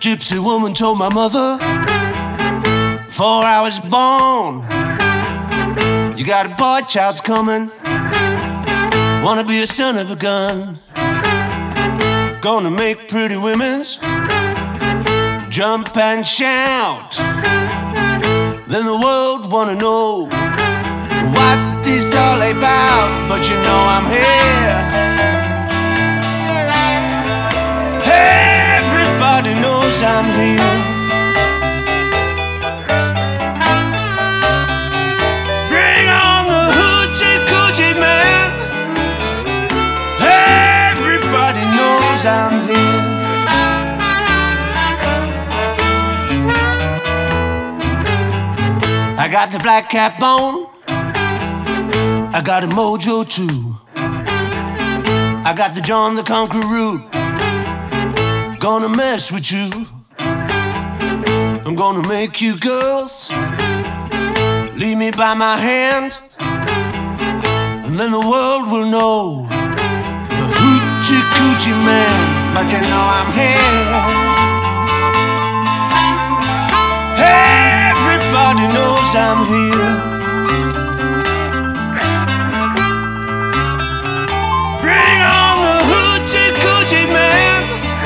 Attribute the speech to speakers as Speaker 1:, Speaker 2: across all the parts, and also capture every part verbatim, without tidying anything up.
Speaker 1: Gypsy woman told my mother before I was born, you got a boy child's coming, wanna be a son of a gun, gonna make pretty women's jump and shout. Then the world wanna know what this all about, but you know I'm here. Everybody knows I'm here. Bring on the hoochie coochie man. Everybody knows I'm here. I got the black cat bone, I got a mojo too, I got the John the Conqueror root. Gonna mess with you, I'm gonna make you girls lead me by my hand, and then the world will know the hoochie coochie man. But you know I'm here. Everybody knows I'm here. Bring on the hoochie coochie man.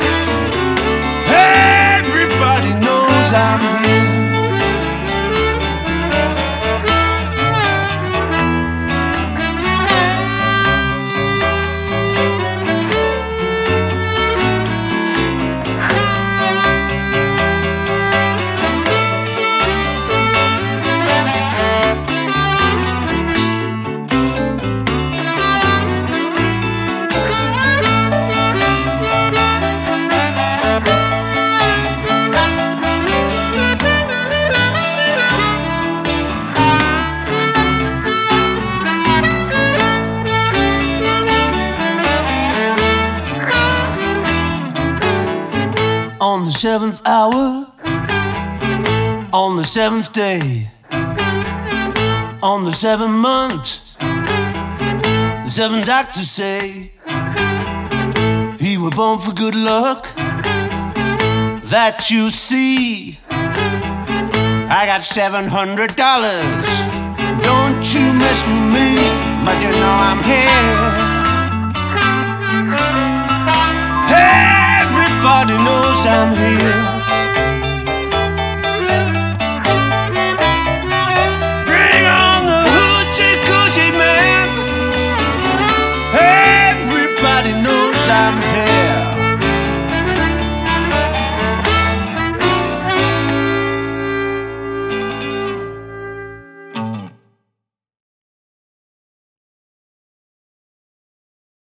Speaker 1: Everybody knows I'm here. On the seventh hour, on the seventh day, on the seventh month, the seven doctors say he were born for good luck. That you see, I got seven hundred dollars. Don't you mess with me, but you know I'm here. Everybody knows I'm here.